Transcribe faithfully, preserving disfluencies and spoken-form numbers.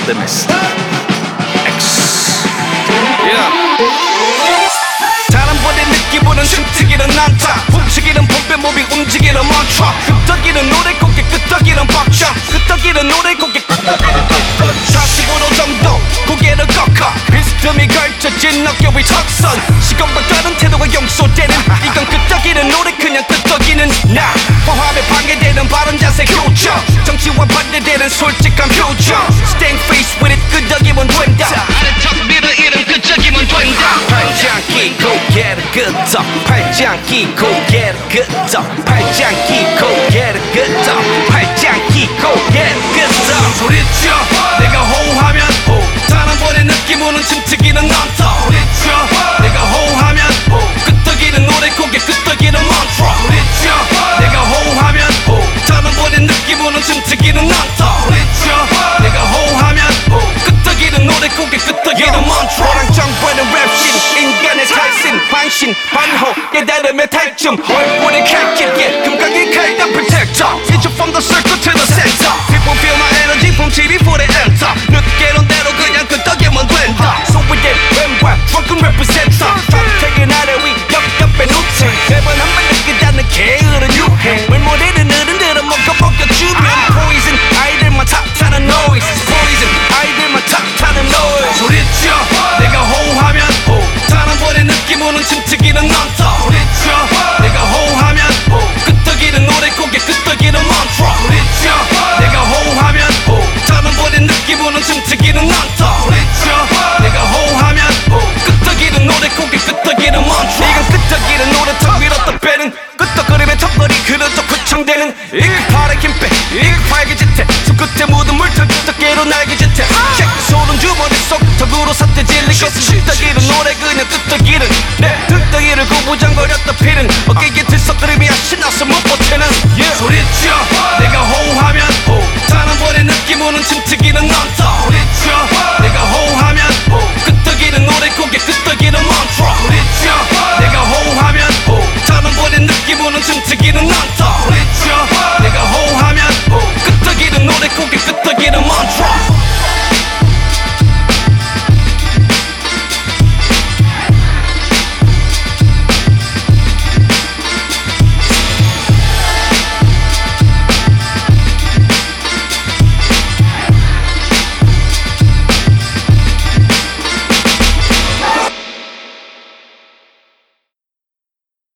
Artemis X. Yeah. 사람보다 느끼보는 춤추기는 않다. 훔치기는 봄배 몸이 움직이는 멈춰. 끄떡이는 노래 고개 끄떡이는 벅차. 끄떡이는 노래 고개 끄떡이는 사십오 도 정도 고개를 꺾어. 비스듬히 걸쳐진 어깨 위 턱선. 시건방 다른 태도가 용서되는 이건 끄떡이는 노래 그냥 끄떡이는 나. 포함에 방해되는 바른 자세 교정. 정치와 반대되는 솔직한 표정. Staying face with it 끄떡이면 된다. 아래턱 밀어 이름 끄떡이면 된다. 팔짱 끼고 고개를 끄덕 팔짱 끼고 고개를 끄덕 팔짱 끼고 고개를 끄덕 팔짱 끼고 고개를 끄덕 소리쳐 내가 호우하면 호 다른 번의 느낌 오는 춤추기는 넘터 소리쳐 내가 호우하면 호 끄떡이는 노래 고개 끄떡이는 mantra 소리쳐 내가 호우하면 호 다른 번의 느낌 오는 춤추기는 넘터 소리쳐 내가 호우하면 호 끄떡이는 노래 고개 끄떡이는 mantra 너랑 정보는 랩신 인간의 탈신 방신 반호 깨달음의 탈춤 얼굴에 칼길게 금강의 칼담 protector Hit you from the circle to the center People feel my energy from T V before they enter 느끼는 대로 그냥 끄떡이면 된다 So we get 왼발 drunken representer Try to take it out of we 옆옆에 놓지 매번 한번 느끼다는 게으른 유행 물모래는 어른들은 먹어 벗겨주면 Poison 아이들만 탓하는 noise Poison 아이들만 탓하는 noise 소리쳐 내가 호우하면 호 다른 번의 느낌 오는 춤추기는 넘터 소리쳐 내가 호우하면 호 끄떡이는 노래 고개 끄떡이는 mantra 소리쳐 내가 호우하면 호 다른 번의 느낌 오는 춤추기는 넘터 소리쳐 내가 호우하면 호 끄떡이는 노래 고개 끄떡이는 mantra 이건 끄떡이는 노래 턱 밀었다 빼는 끄떡거리면 턱걸이 그려져 구청되는 이파래 김빼 이파의 짓해 손끝에 묻은 물털 끄떡이로 날개 짓해 체크 소름 주머니 속 턱으로 삿대 질린 것은 끄떡이는 노래 그냥 끄떡이는 내 끄떡이를 고부장거렸다 피는 어깨에 들썩거림이 신나서 못